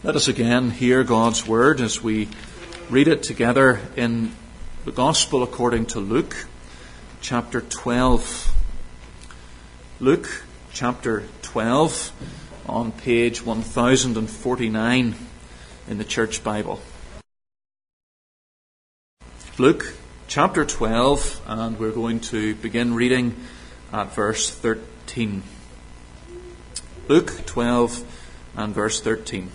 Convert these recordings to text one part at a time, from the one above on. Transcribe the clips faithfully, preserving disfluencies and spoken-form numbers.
Let us again hear God's word as we read it together in the Gospel according to Luke, chapter twelve. Luke, chapter twelve, on page one thousand forty-nine in the Church Bible. Luke, chapter twelve, and we're going to begin reading at verse thirteen. Luke twelve and verse thirteen.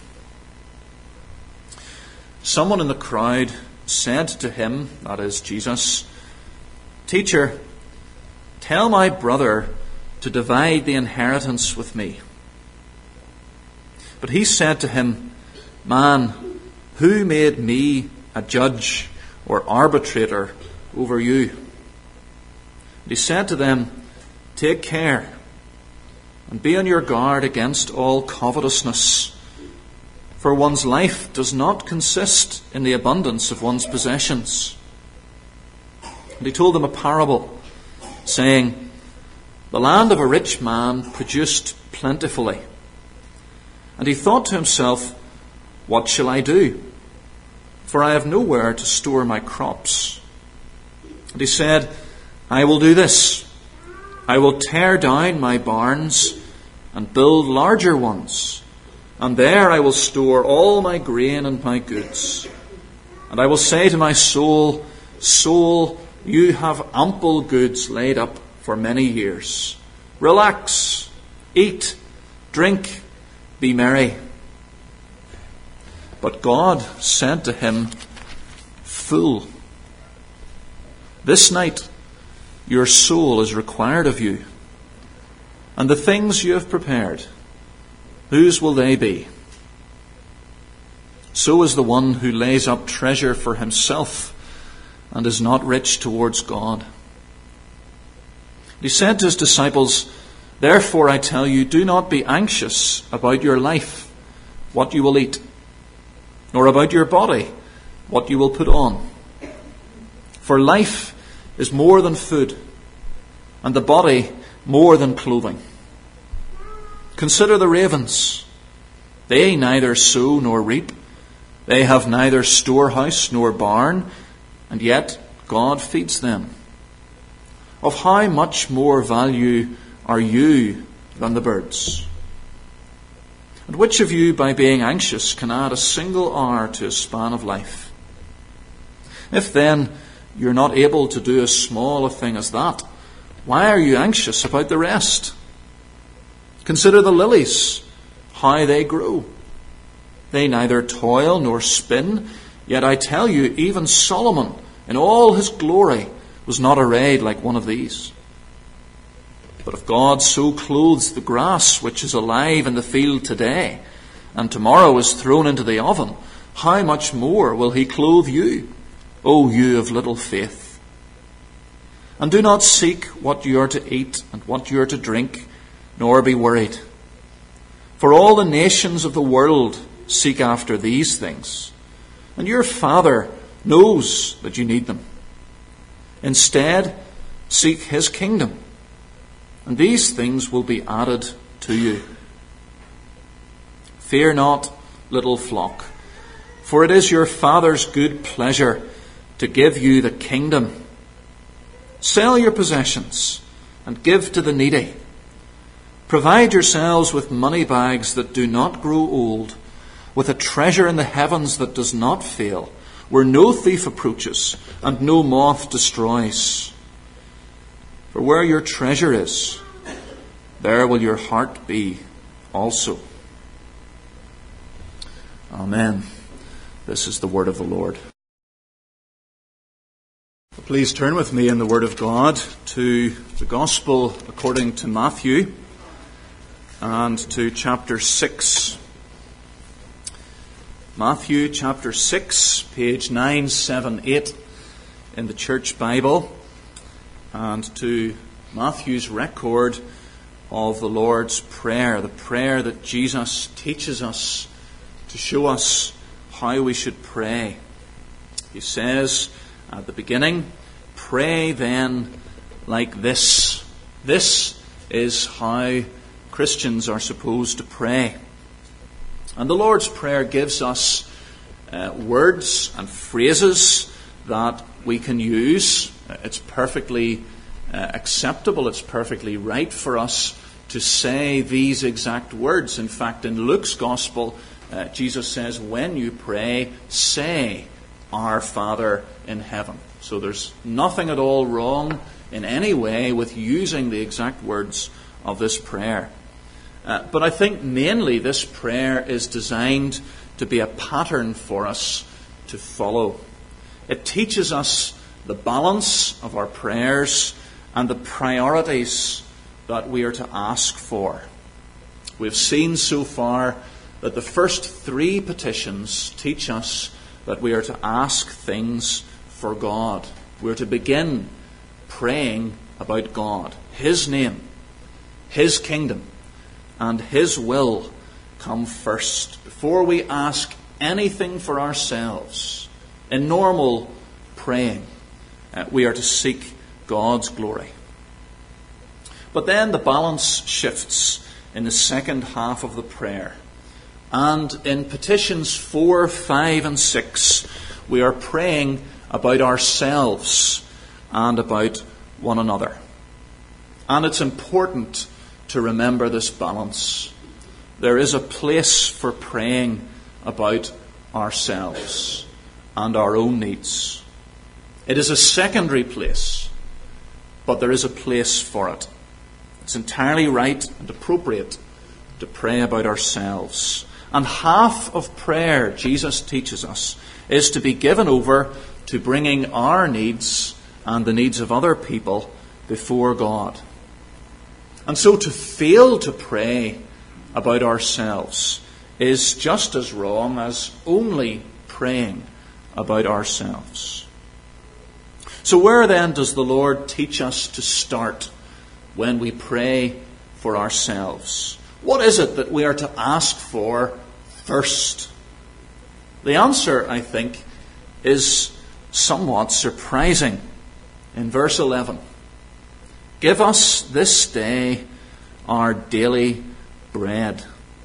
Someone in the crowd said to him, that is Jesus, "Teacher, tell my brother to divide the inheritance with me." But he said to him, "Man, who made me a judge or arbitrator over you?" And he said to them, "Take care and be on your guard against all covetousness. For one's life does not consist in the abundance of one's possessions." And he told them a parable, saying, "The land of a rich man produced plentifully. And he thought to himself, 'What shall I do? For I have nowhere to store my crops.' And he said, 'I will do this. I will tear down my barns and build larger ones. And there I will store all my grain and my goods. And I will say to my soul, Soul, you have ample goods laid up for many years. Relax, eat, drink, be merry.' But God said to him, 'Fool, this night your soul is required of you. And the things you have prepared, whose will they be? So is the one who lays up treasure for himself and is not rich towards God.' He said to his disciples, 'Therefore I tell you, do not be anxious about your life, what you will eat, nor about your body, what you will put on. For life is more than food, and the body more than clothing. Consider the ravens. They neither sow nor reap. They have neither storehouse nor barn, and yet God feeds them. Of how much more value are you than the birds? And which of you, by being anxious, can add a single hour to a span of life? If then you're not able to do as small a thing as that, why are you anxious about the rest? Consider the lilies, how they grow. They neither toil nor spin, yet I tell you, even Solomon in all his glory was not arrayed like one of these. But if God so clothes the grass which is alive in the field today, and tomorrow is thrown into the oven, how much more will he clothe you, O you of little faith? And do not seek what you are to eat and what you are to drink, nor be worried. For all the nations of the world seek after these things, and your Father knows that you need them. Instead, seek his kingdom, and these things will be added to you. Fear not, little flock, for it is your Father's good pleasure to give you the kingdom. Sell your possessions and give to the needy. Provide yourselves with money bags that do not grow old, with a treasure in the heavens that does not fail, where no thief approaches and no moth destroys. For where your treasure is, there will your heart be also." Amen. This is the word of the Lord. Please turn with me in the Word of God to the Gospel according to Matthew and to chapter six. Matthew chapter six, page nine seventy-eight in the Church Bible, and to Matthew's record of the Lord's Prayer, the prayer that Jesus teaches us to show us how we should pray. He says at the beginning, "Pray then like this." This is how Christians are supposed to pray. And the Lord's Prayer gives us uh, words and phrases that we can use. It's perfectly uh, acceptable, it's perfectly right for us to say these exact words. In fact, in Luke's Gospel, uh, Jesus says, when you pray, say, Our Father in heaven. So there's nothing at all wrong in any way with using the exact words of this prayer. Uh, but I think mainly this prayer is designed to be a pattern for us to follow. It teaches us the balance of our prayers and the priorities that we are to ask for. We've seen so far that the first three petitions teach us that we are to ask things for God. We're to begin praying about God, His name, His kingdom, and His will come first. Before we ask anything for ourselves, in normal praying, uh, we are to seek God's glory. But then the balance shifts in the second half of the prayer. And in petitions four, five, and six, we are praying about ourselves and about one another. And it's important to remember this balance. There is a place for praying about ourselves and our own needs. It is a secondary place, but there is a place for it. It's entirely right and appropriate to pray about ourselves. And half of prayer, Jesus teaches us, is to be given over to bringing our needs and the needs of other people before God. And so to fail to pray about ourselves is just as wrong as only praying about ourselves. So where then does the Lord teach us to start when we pray for ourselves? What is it that we are to ask for first? The answer, I think, is somewhat surprising. In verse eleven, give us this day our daily bread.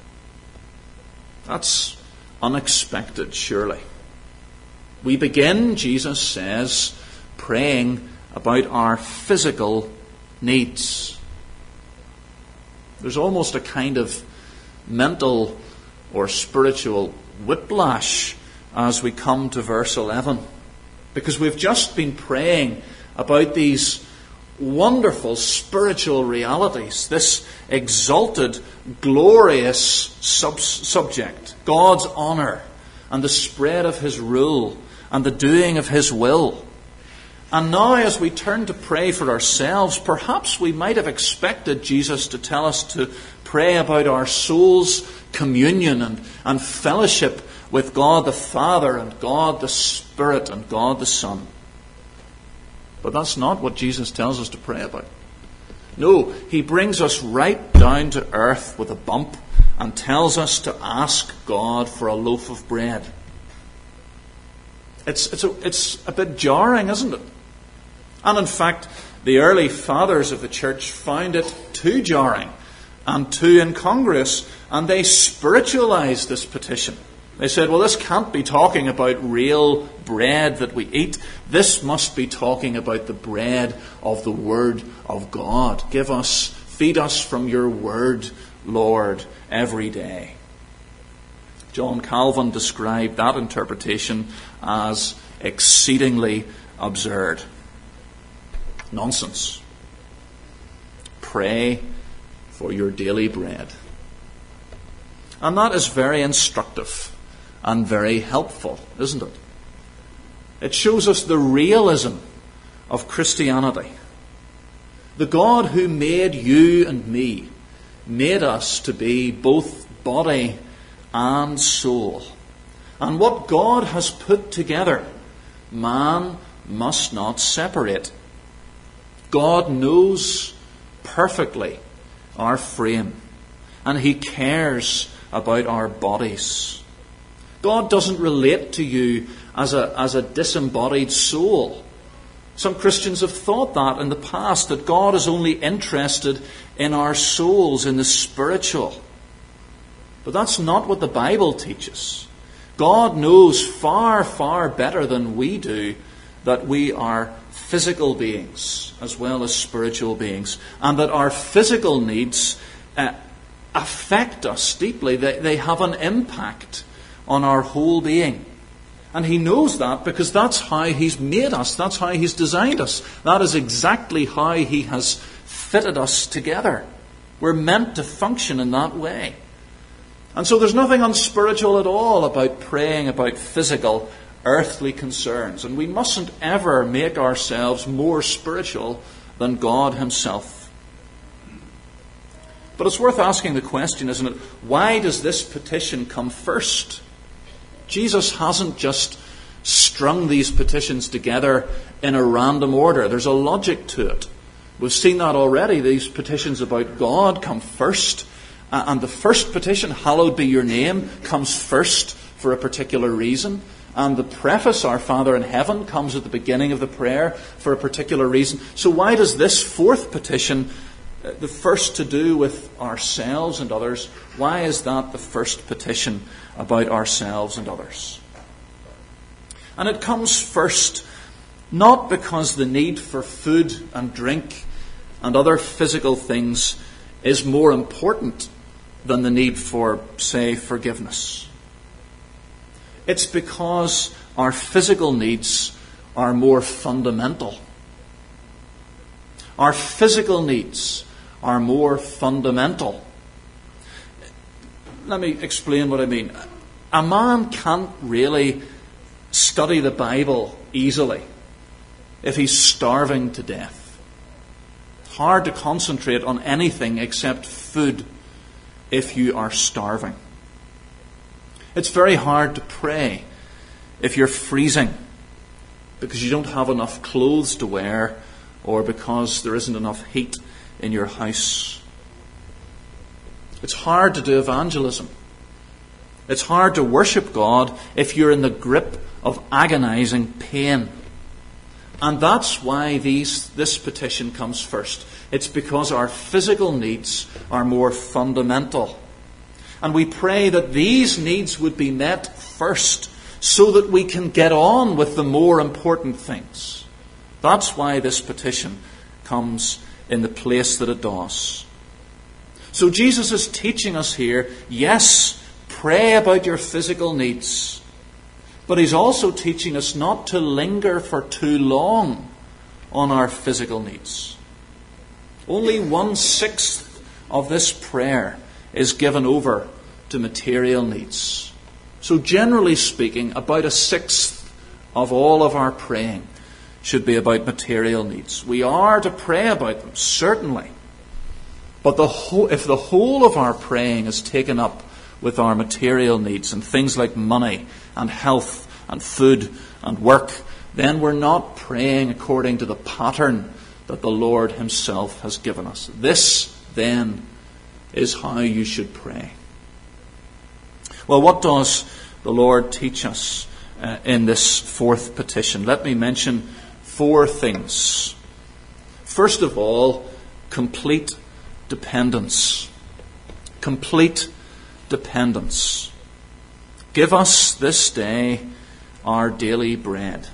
That's unexpected, surely. We begin, Jesus says, praying about our physical needs. There's almost a kind of mental or spiritual whiplash as we come to verse eleven, because we've just been praying about these wonderful spiritual realities, this exalted, glorious sub- subject, God's honour and the spread of His rule and the doing of His will. And now as we turn to pray for ourselves, perhaps we might have expected Jesus to tell us to pray about our soul's communion and, and fellowship with God the Father and God the Spirit and God the Son. But that's not what Jesus tells us to pray about. No, He brings us right down to earth with a bump and tells us to ask God for a loaf of bread. It's, it's, a, it's a bit jarring, isn't it? And in fact, the early fathers of the church found it too jarring and too incongruous, and they spiritualized this petition. They said, well, this can't be talking about real bread that we eat. This must be talking about the bread of the Word of God. Give us, feed us from your Word, Lord, every day. John Calvin described that interpretation as exceedingly absurd. Nonsense. Pray for your daily bread. And that is very instructive and very helpful, isn't it? It shows us the realism of Christianity. The God who made you and me made us to be both body and soul. And what God has put together, man must not separate. God knows perfectly our frame, and He cares about our bodies. God doesn't relate to you as a, as a disembodied soul. Some Christians have thought that in the past, that God is only interested in our souls, in the spiritual. But that's not what the Bible teaches. God knows far, far better than we do that we are physical beings as well as spiritual beings, and that our physical needs uh, affect us deeply. They, they have an impact on our whole being. And He knows that because that's how He's made us. That's how He's designed us. That is exactly how He has fitted us together. We're meant to function in that way. And so there's nothing unspiritual at all about praying about physical, earthly concerns. And we mustn't ever make ourselves more spiritual than God Himself. But it's worth asking the question, isn't it? Why does this petition come first? Jesus hasn't just strung these petitions together in a random order. There's a logic to it. We've seen that already. These petitions about God come first. Uh, and the first petition, hallowed be your name, comes first for a particular reason. And the preface, Our Father in Heaven, comes at the beginning of the prayer for a particular reason. So why does this fourth petition, uh, the first to do with ourselves and others, why is that the first petition about ourselves and others? And it comes first not because the need for food and drink and other physical things is more important than the need for, say, forgiveness. It's because our physical needs are more fundamental. Our physical needs are more fundamental. Let me explain what I mean. A man can't really study the Bible easily if he's starving to death. It's hard to concentrate on anything except food if you are starving. It's very hard to pray if you're freezing because you don't have enough clothes to wear or because there isn't enough heat in your house. It's hard to do evangelism. It's hard to worship God if you're in the grip of agonizing pain. And that's why these, this petition comes first. It's because our physical needs are more fundamental. And we pray that these needs would be met first so that we can get on with the more important things. That's why this petition comes in the place that it does. So Jesus is teaching us here, yes, pray about your physical needs. But He's also teaching us not to linger for too long on our physical needs. Only one-sixth of this prayer is given over to material needs. So generally speaking, about a sixth of all of our praying should be about material needs. We are to pray about them, certainly. But the whole, if the whole of our praying is taken up with our material needs and things like money and health and food and work, then we're not praying according to the pattern that the Lord Himself has given us. This, then, is how you should pray. Well, what does the Lord teach us uh, in this fourth petition? Let me mention four things. First of all, complete dependence. Complete dependence. Give us this day our daily bread.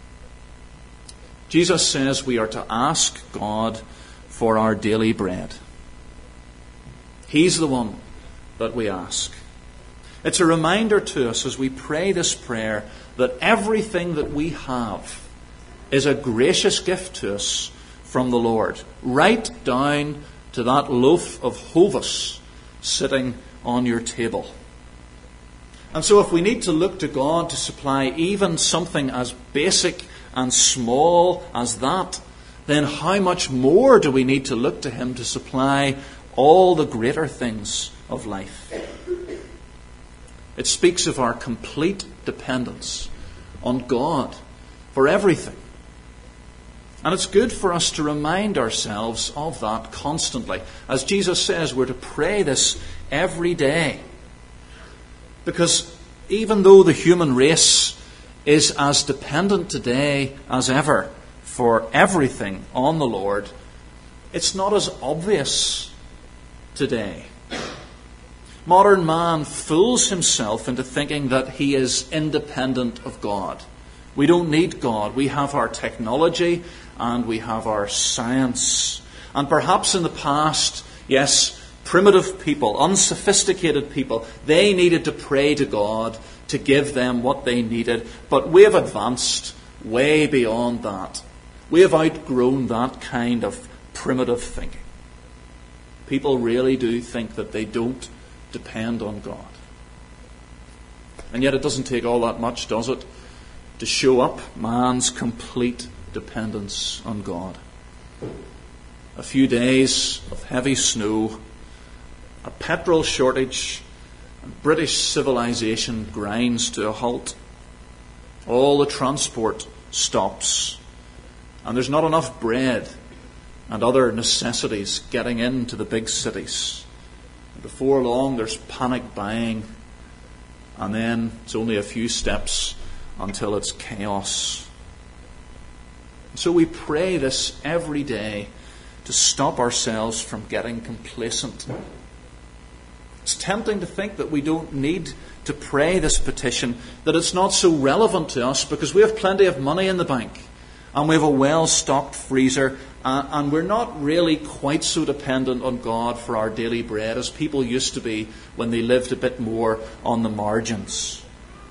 Jesus says we are to ask God for our daily bread. He's the one that we ask. It's a reminder to us as we pray this prayer that everything that we have is a gracious gift to us from the Lord, right down to that loaf of Hovus sitting on your table. And so if we need to look to God to supply even something as basic and small as that, then how much more do we need to look to Him to supply all the greater things of life? It speaks of our complete dependence on God for everything. And it's good for us to remind ourselves of that constantly. As Jesus says, we're to pray this every day. Because even though the human race is as dependent today as ever for everything on the Lord, it's not as obvious today. Modern man fools himself into thinking that he is independent of God. We don't need God. We have our technology and we have our science. And perhaps in the past, yes, primitive people, unsophisticated people, they needed to pray to God to give them what they needed. But we have advanced way beyond that. We have outgrown that kind of primitive thinking. People really do think that they don't depend on God. And yet it doesn't take all that much, does it, to show up man's complete dependence on God. A few days of heavy snow, a petrol shortage, and British civilization grinds to a halt. All the transport stops, and there's not enough bread and other necessities getting into the big cities. And before long, there's panic buying, and then it's only a few steps until it's chaos. So we pray this every day to stop ourselves from getting complacent. It's tempting to think that we don't need to pray this petition, that it's not so relevant to us because we have plenty of money in the bank and we have a well-stocked freezer, uh, and we're not really quite so dependent on God for our daily bread as people used to be when they lived a bit more on the margins.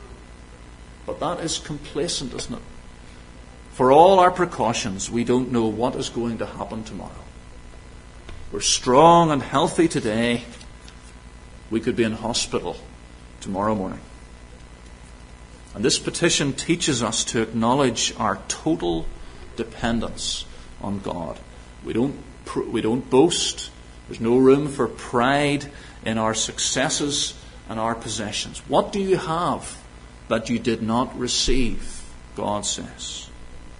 But that is complacent, isn't it? For all our precautions, we don't know what is going to happen tomorrow. We're strong and healthy today. We could be in hospital tomorrow morning. And this petition teaches us to acknowledge our total dependence on God. We don't, we don't boast. There's no room for pride in our successes and our possessions. What do you have that you did not receive? God says.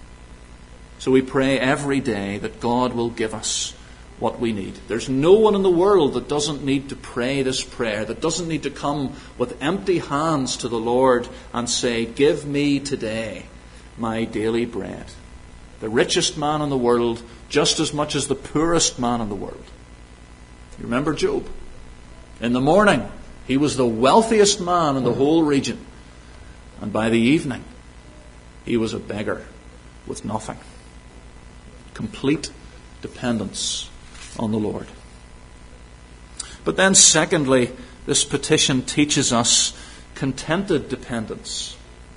So we pray every day that God will give us what we need. There's no one in the world that doesn't need to pray this prayer, that doesn't need to come with empty hands to the Lord and say, "Give me today my daily bread." The richest man in the world, just as much as the poorest man in the world. You remember Job? In the morning, he was the wealthiest man in the whole region. And by the evening, he was a beggar with nothing. Complete dependence on the Lord. But then secondly, this petition teaches us contented dependence.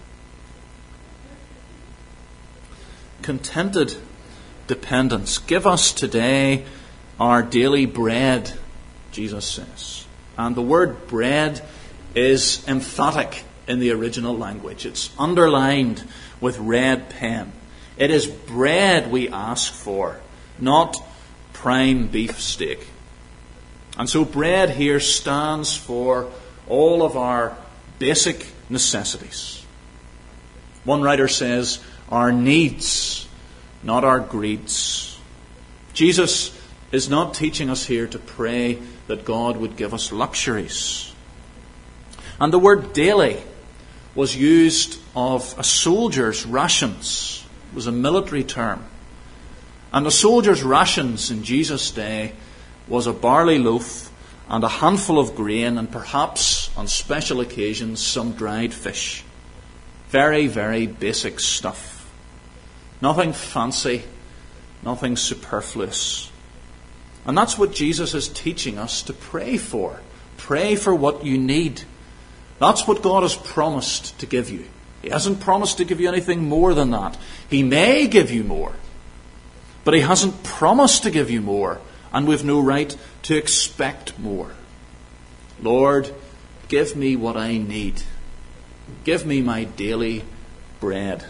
Contented dependence. Give us today our daily bread, Jesus says. And the word bread is emphatic in the original language. It's underlined with red pen. It is bread we ask for, not prime beef steak. And so bread here stands for all of our basic necessities. One writer says, our needs, not our greeds. Jesus is not teaching us here to pray that God would give us luxuries. And the word daily was used of a soldier's rations. It was a military term. And a soldier's rations in Jesus' day was a barley loaf and a handful of grain and perhaps, on special occasions, some dried fish. Very, very basic stuff. Nothing fancy, nothing superfluous. And that's what Jesus is teaching us to pray for. Pray for what you need. That's what God has promised to give you. He hasn't promised to give you anything more than that. He may give you more. But He hasn't promised to give you more, and we've no right to expect more. Lord, give me what I need. Give me my daily bread.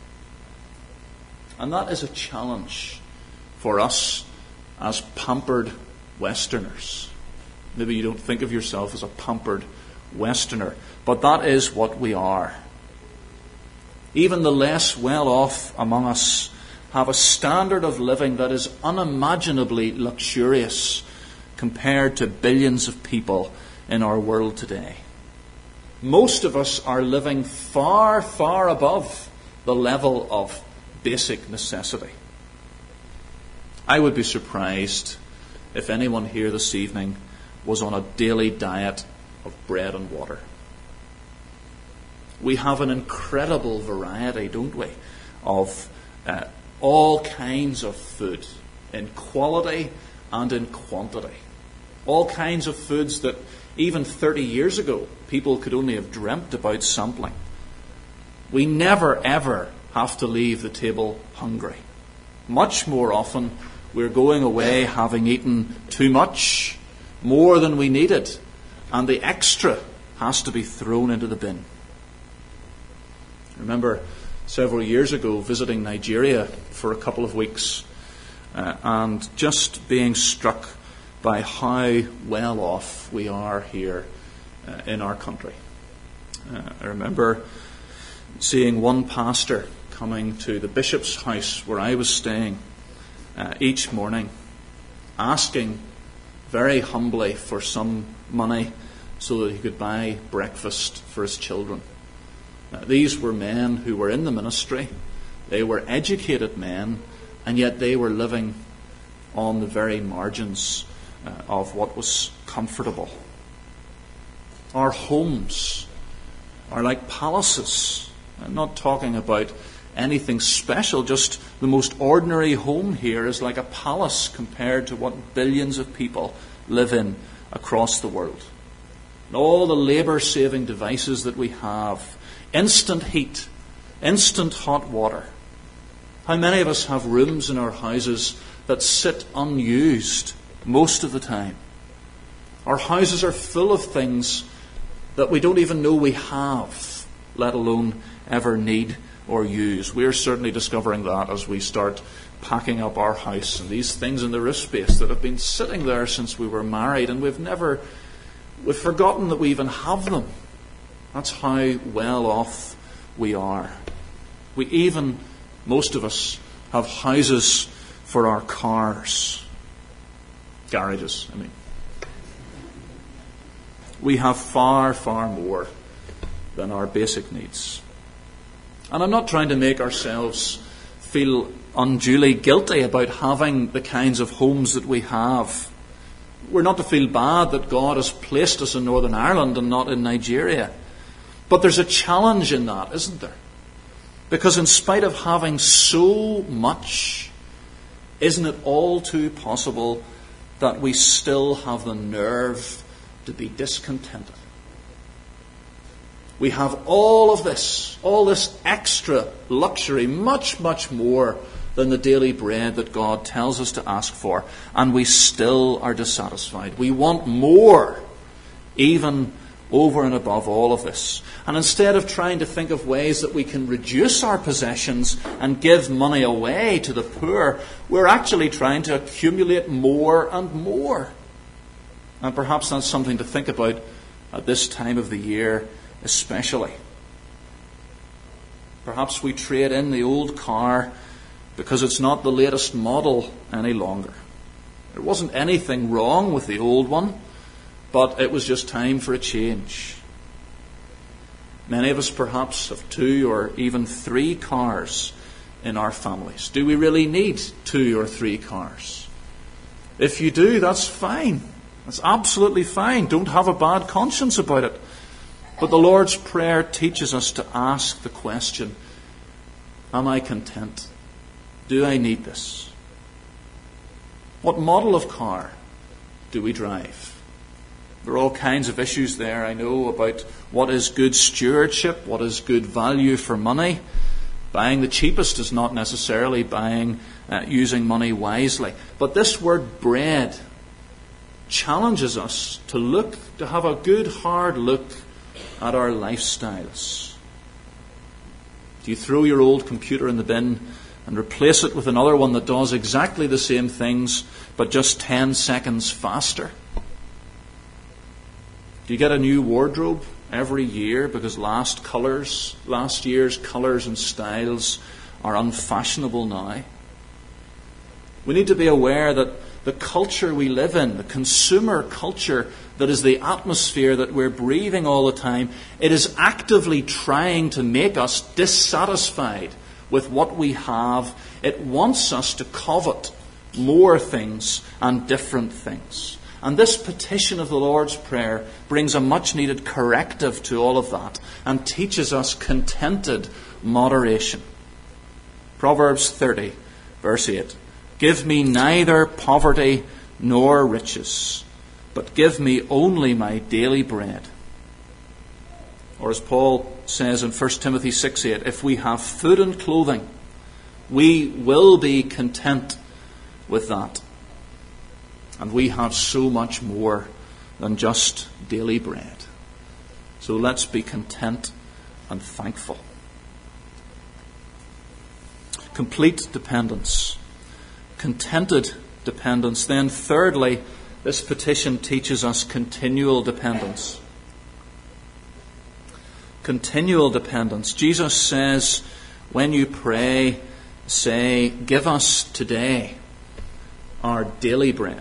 And that is a challenge for us as pampered Westerners. Maybe you don't think of yourself as a pampered Westerner, but that is what we are. Even the less well-off among us have a standard of living that is unimaginably luxurious compared to billions of people in our world today. Most of us are living far, far above the level of basic necessity. I would be surprised if anyone here this evening was on a daily diet of bread and water. We have an incredible variety, don't we, of uh, all kinds of food in quality and in quantity. All kinds of foods that even thirty years ago people could only have dreamt about sampling. We never ever have to leave the table hungry. Much more often we're going away having eaten too much, more than we needed, and the extra has to be thrown into the bin. I remember several years ago visiting Nigeria for a couple of weeks uh, and just being struck by how well off we are here uh, in our country. Uh, I remember seeing one pastor coming to the bishop's house where I was staying uh, each morning, asking very humbly for some money so that he could buy breakfast for his children. Uh, these were men who were in the ministry. They were educated men, and yet they were living on the very margins uh, of what was comfortable. Our homes are like palaces. I'm not talking about anything special, just the most ordinary home here is like a palace compared to what billions of people live in across the world. And all the labour-saving devices that we have, instant heat, instant hot water. How many of us have rooms in our houses that sit unused most of the time? Our houses are full of things that we don't even know we have, let alone ever need or use. We're certainly discovering that as we start packing up our house, and these things in the roof space that have been sitting there since we were married, and we've never, we've forgotten that we even have them. That's how well off we are. We even, most of us, have houses for our cars. Garages, I mean. We have far, far more than our basic needs. And I'm not trying to make ourselves feel unduly guilty about having the kinds of homes that we have. We're not to feel bad that God has placed us in Northern Ireland and not in Nigeria. But there's a challenge in that, isn't there? Because in spite of having so much, isn't it all too possible that we still have the nerve to be discontented? We have all of this, all this extra luxury, much, much more than the daily bread that God tells us to ask for, and we still are dissatisfied. We want more, even over and above all of this. And instead of trying to think of ways that we can reduce our possessions and give money away to the poor, we're actually trying to accumulate more and more. And perhaps that's something to think about at this time of the year especially. Perhaps we trade in the old car because it's not the latest model any longer. There wasn't anything wrong with the old one, but it was just time for a change. Many of us perhaps have two or even three cars in our families. Do we really need two or three cars? If you do, that's fine. That's absolutely fine. Don't have a bad conscience about it. But the Lord's Prayer teaches us to ask the question, am I content? Do I need this? What model of car do we drive? There are all kinds of issues there, I know, about what is good stewardship, what is good value for money. Buying the cheapest is not necessarily buying uh, using money wisely. But this word bread challenges us to look, to have a good hard look at our lifestyles. Do you throw your old computer in the bin and replace it with another one that does exactly the same things but just ten seconds faster? Do you get a new wardrobe every year because last colours, last year's colours and styles are unfashionable now? We need to be aware that the culture we live in, the consumer culture that is the atmosphere that we're breathing all the time, it is actively trying to make us dissatisfied with what we have. It wants us to covet more things and different things. And this petition of the Lord's Prayer brings a much-needed corrective to all of that and teaches us contented moderation. Proverbs thirty, verse eight. Give me neither poverty nor riches, but give me only my daily bread. Or as Paul says in First Timothy six eight, if we have food and clothing, we will be content with that. And we have so much more than just daily bread. So let's be content and thankful. Complete dependence. Contented dependence. Then thirdly, this petition teaches us continual dependence. Continual dependence. Jesus says, when you pray, say, give us today our daily bread.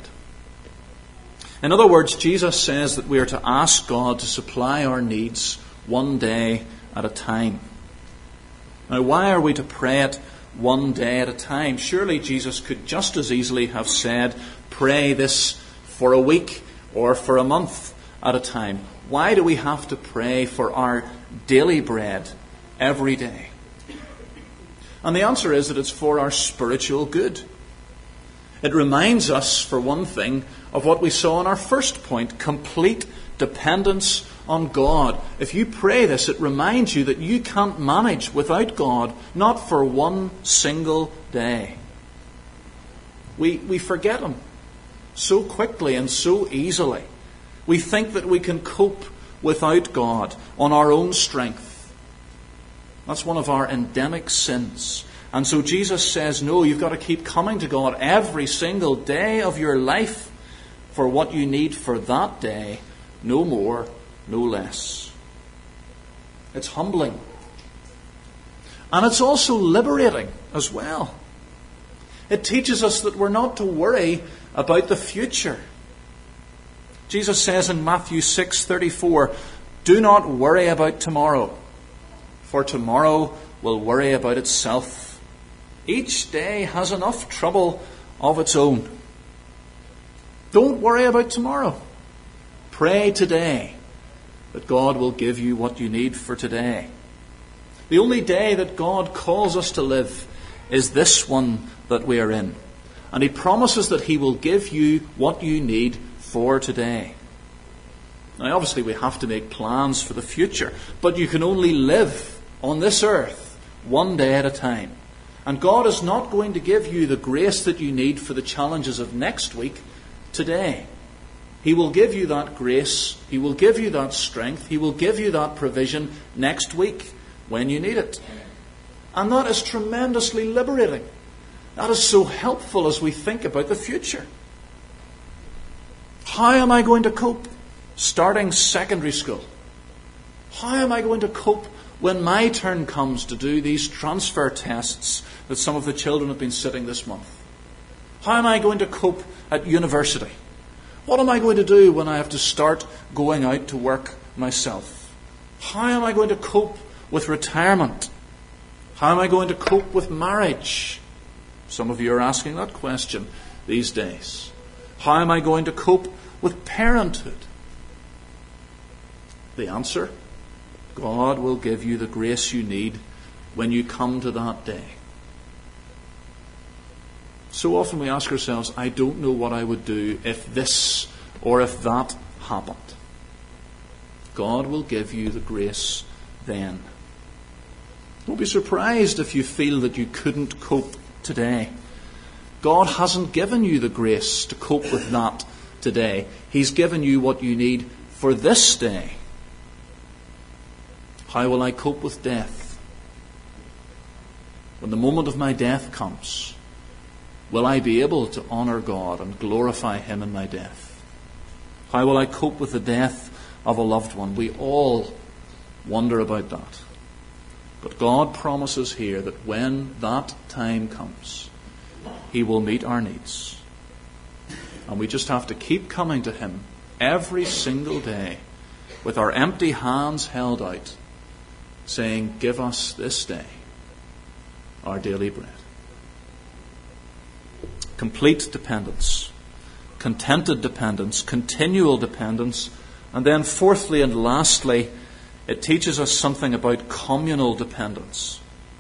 In other words, Jesus says that we are to ask God to supply our needs one day at a time. Now, why are we to pray it one day at a time? Surely Jesus could just as easily have said, pray this for a week or for a month at a time. Why do we have to pray for our daily bread every day? And the answer is that it's for our spiritual good. It reminds us, for one thing, of what we saw in our first point, complete dependence on God. If you pray this, it reminds you that you can't manage without God, not for one single day. We, we forget Him so quickly and so easily. We think that we can cope without God on our own strength. That's one of our endemic sins. And so Jesus says, no, you've got to keep coming to God every single day of your life for what you need for that day, no more, no less. It's humbling. And it's also liberating as well. It teaches us that we're not to worry about the future. Jesus says in Matthew six thirty-four, do not worry about tomorrow, for tomorrow will worry about itself. Each day has enough trouble of its own. Don't worry about tomorrow. Pray today that God will give you what you need for today. The only day that God calls us to live is this one that we are in. And He promises that He will give you what you need for today. Now, obviously, we have to make plans for the future, but you can only live on this earth one day at a time. And God is not going to give you the grace that you need for the challenges of next week today. He will give you that grace, He will give you that strength, He will give you that provision next week when you need it. And that is tremendously liberating. That is so helpful as we think about the future. How am I going to cope starting secondary school? How am I going to cope when my turn comes to do these transfer tests that some of the children have been sitting this month? How am I going to cope at university? What am I going to do when I have to start going out to work myself? How am I going to cope with retirement? How am I going to cope with marriage? Some of you are asking that question these days. How am I going to cope with parenthood? The answer: God will give you the grace you need when you come to that day. So often we ask ourselves, I don't know what I would do if this or if that happened. God will give you the grace then. Don't be surprised if you feel that you couldn't cope today. God hasn't given you the grace to cope with that today. He's given you what you need for this day. How will I cope with death? When the moment of my death comes, will I be able to honour God and glorify Him in my death? How will I cope with the death of a loved one? We all wonder about that. But God promises here that when that time comes, He will meet our needs. And we just have to keep coming to Him every single day with our empty hands held out, saying, give us this day our daily bread. Complete dependence. contented dependence, continual dependence. And then fourthly and lastly, it teaches us something about communal dependence.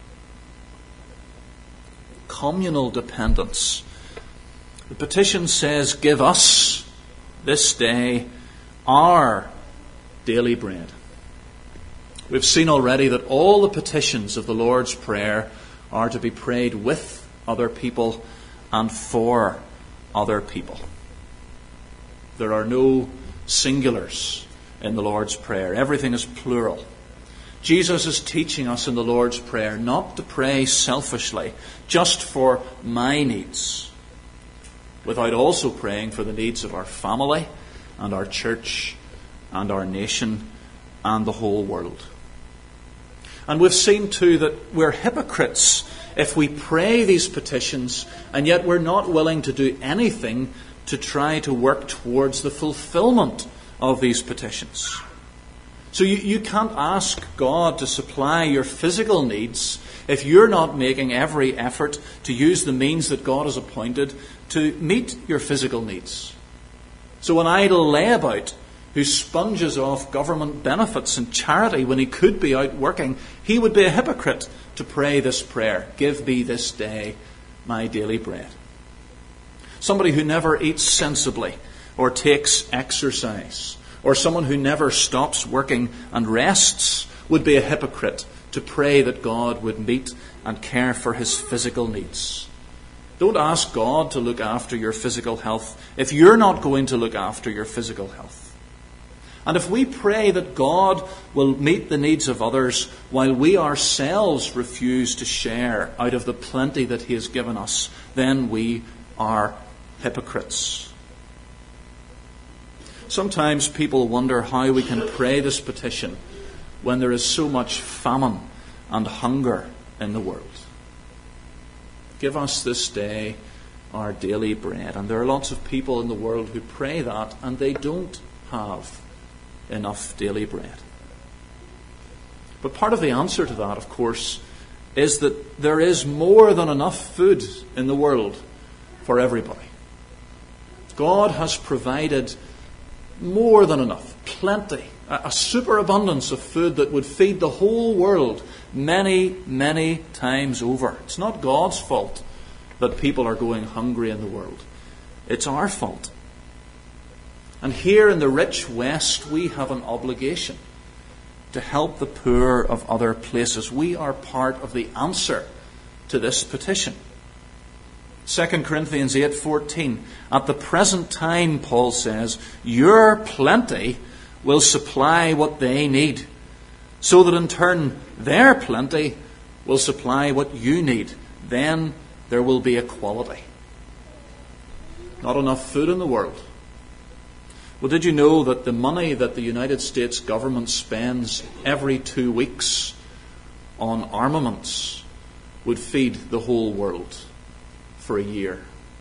Communal dependence. The petition says, give us this day our daily bread. We've seen already that all the petitions of the Lord's Prayer are to be prayed with other people and for other people. There are no singulars in the Lord's Prayer. Everything is plural. Jesus is teaching us in the Lord's Prayer not to pray selfishly, just for my needs, without also praying for the needs of our family and our church and our nation and the whole world. And we've seen too that we're hypocrites if we pray these petitions and yet we're not willing to do anything to try to work towards the fulfillment of these petitions. So you, you can't ask God to supply your physical needs if you're not making every effort to use the means that God has appointed to meet your physical needs. So an idle layabout who sponges off government benefits and charity when he could be out working, he would be a hypocrite to pray this prayer, give me this day my daily bread. Somebody who never eats sensibly or takes exercise, or someone who never stops working and rests, would be a hypocrite to pray that God would meet and care for his physical needs. Don't ask God to look after your physical health if you're not going to look after your physical health. And if we pray that God will meet the needs of others while we ourselves refuse to share out of the plenty that he has given us, then we are hypocrites. Sometimes people wonder how we can pray this petition when there is so much famine and hunger in the world. Give us this day our daily bread. And there are lots of people in the world who pray that and they don't have enough daily bread. But part of the answer to that, of course, is that there is more than enough food in the world for everybody. God has provided more than enough, plenty, a superabundance of food that would feed the whole world many, many times over. It's not God's fault that people are going hungry in the world. It's our fault. And here in the rich West, we have an obligation to help the poor of other places. We are part of the answer to this petition. Second Corinthians eight fourteen. At the present time, Paul says, your plenty will supply what they need, so that in turn their plenty will supply what you need. Then there will be equality. Not enough food in the world. Well, did you know that the money that the United States government spends every two weeks on armaments would feed the whole world for a year?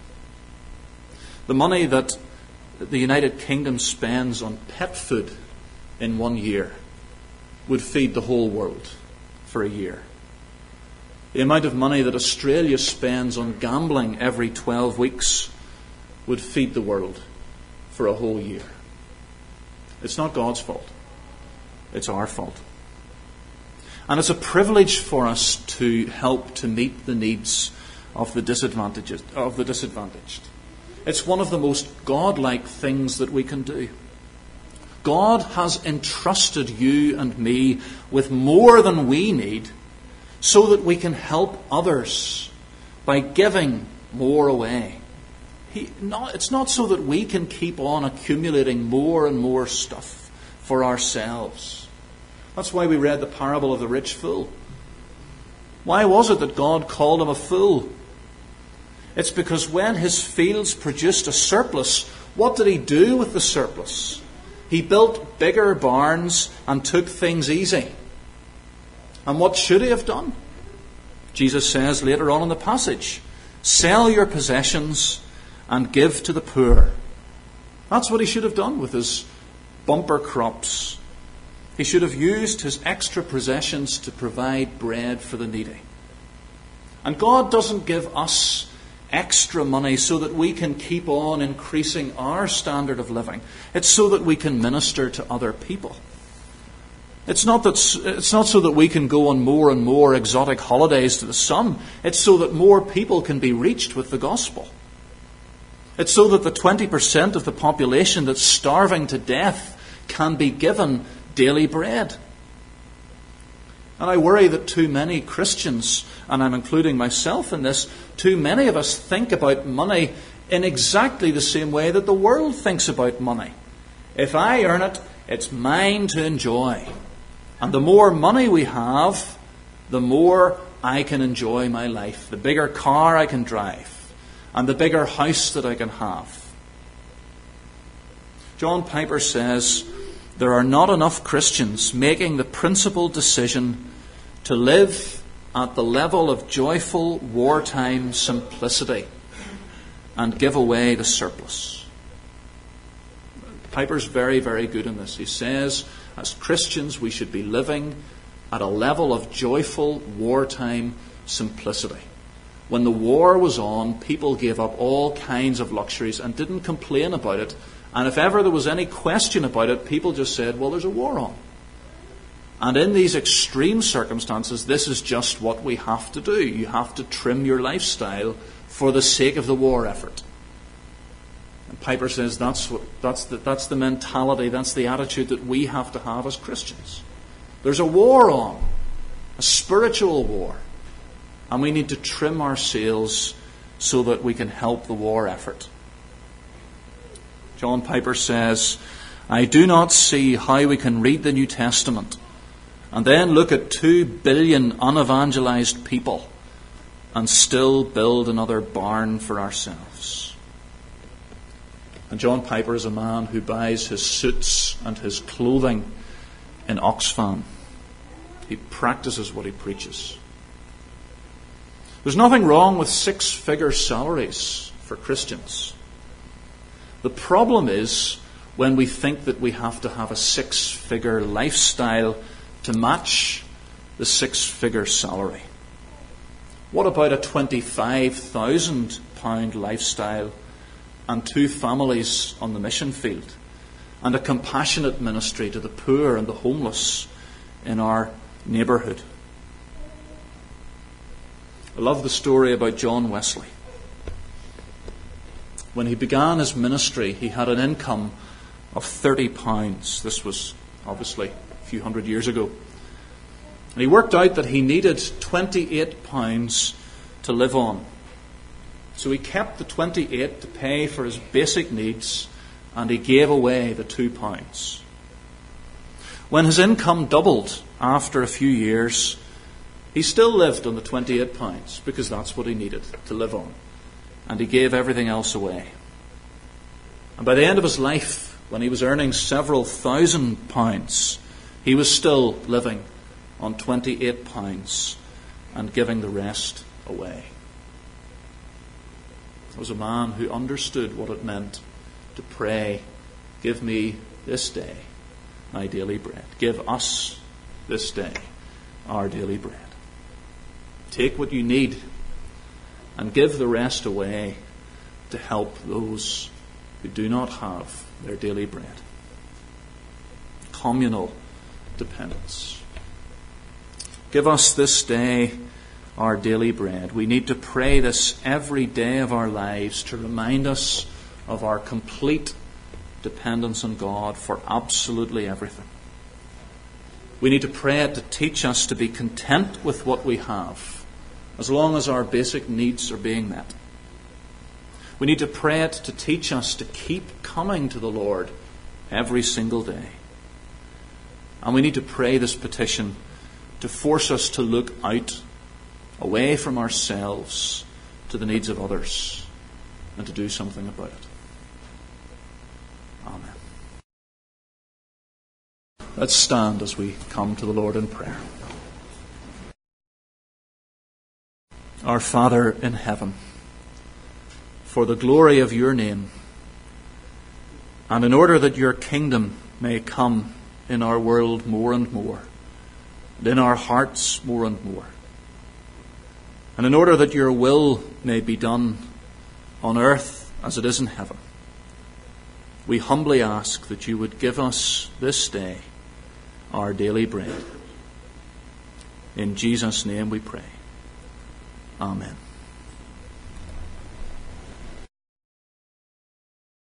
The money that the United Kingdom spends on pet food in one year would feed the whole world for a year. The amount of money that Australia spends on gambling every twelve weeks would feed the world for a whole year. It's not God's fault. It's our fault. And it's a privilege for us to help to meet the needs of the disadvantaged. Of the disadvantaged. It's one of the most God-like things that we can do. God has entrusted you and me with more than we need so that we can help others by giving more away. He, not, it's not so that we can keep on accumulating more and more stuff for ourselves. That's why we read the parable of the rich fool. Why was it that God called him a fool? It's because when his fields produced a surplus, what did he do with the surplus? He built bigger barns and took things easy. And what should he have done? Jesus says later on in the passage, sell your possessions and give to the poor. That's what he should have done with his bumper crops. He should have used his extra possessions to provide bread for the needy. And God doesn't give us extra money so that we can keep on increasing our standard of living. It's so that we can minister to other people. It's not that, it's not so that we can go on more and more exotic holidays to the sun. It's so that more people can be reached with the gospel. It's so that the twenty percent of the population that's starving to death can be given daily bread. And I worry that too many Christians, and I'm including myself in this, too many of us think about money in exactly the same way that the world thinks about money. If I earn it, it's mine to enjoy. And the more money we have, the more I can enjoy my life. The bigger car I can drive, and the bigger house that I can have. John Piper says, there are not enough Christians making the principled decision to live at the level of joyful wartime simplicity and give away the surplus. Piper's very, very good in this. He says, as Christians, we should be living at a level of joyful wartime simplicity. When the war was on, people gave up all kinds of luxuries and didn't complain about it. And if ever there was any question about it, people just said, well, there's a war on. And in these extreme circumstances, this is just what we have to do. You have to trim your lifestyle for the sake of the war effort. And Piper says that's what, that's the, that's the mentality, that's the attitude that we have to have as Christians. There's a war on, a spiritual war. And we need to trim our sails so that we can help the war effort. John Piper says, I do not see how we can read the New Testament and then look at two billion unevangelized people and still build another barn for ourselves. And John Piper is a man who buys his suits and his clothing in Oxfam. He practices what he preaches. There's nothing wrong with six-figure salaries for Christians. The problem is when we think that we have to have a six-figure lifestyle to match the six-figure salary. What about a twenty-five thousand pound lifestyle and two families on the mission field and a compassionate ministry to the poor and the homeless in our neighbourhood? I love the story about John Wesley. When he began his ministry, he had an income of thirty pounds. This was obviously a few hundred years ago. And he worked out that he needed twenty-eight pounds to live on. So he kept the twenty-eight to pay for his basic needs, and he gave away the two pounds. When his income doubled after a few years, he still lived on the twenty-eight pounds because that's what he needed to live on. And he gave everything else away. And by the end of his life, when he was earning several thousand pounds, he was still living on twenty-eight pounds and giving the rest away. He was a man who understood what it meant to pray, give me this day my daily bread. Give us this day our daily bread. Take what you need and give the rest away to help those who do not have their daily bread. Communal dependence. Give us this day our daily bread. We need to pray this every day of our lives to remind us of our complete dependence on God for absolutely everything. We need to pray it to teach us to be content with what we have, as long as our basic needs are being met. We need to pray it to teach us to keep coming to the Lord every single day. And we need to pray this petition to force us to look out, away from ourselves, to the needs of others, and to do something about it. Amen. Let's stand as we come to the Lord in prayer. Our Father in heaven, for the glory of your name, and in order that your kingdom may come in our world more and more, and in our hearts more and more, and in order that your will may be done on earth as it is in heaven. We humbly ask that you would give us this day our daily bread. In Jesus' name we pray. Amen.